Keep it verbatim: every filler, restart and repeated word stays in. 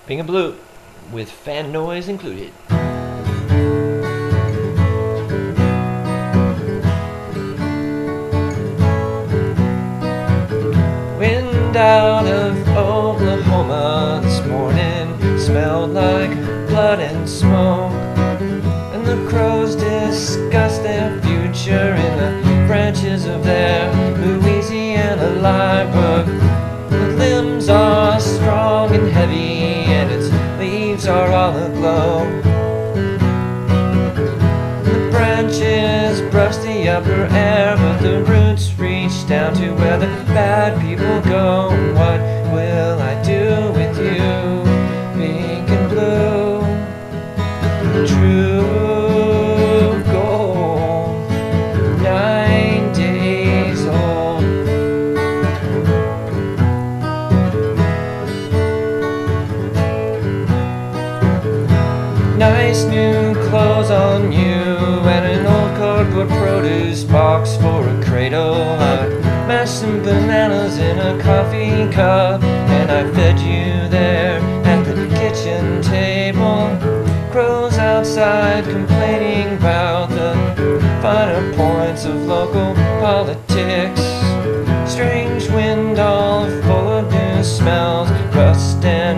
Pink and blue, with fan noise included. Wind out of Oklahoma this morning smelled like blood and smoke, and the crows discussed their future in the branches of their Louisiana live oak. The limbs are strong and heavy, and its leaves are all aglow. The branches brush the upper air, but the roots reach down to where the bad people go. What will I do with you, pink and blue? True gold, nine days old. Nice new clothes on you, and an old cardboard produce box for a cradle. I mashed some bananas in a coffee cup, and I fed you there at the kitchen table. Crows outside complaining about the finer points of local politics. Strange wind all full of new smells, rust and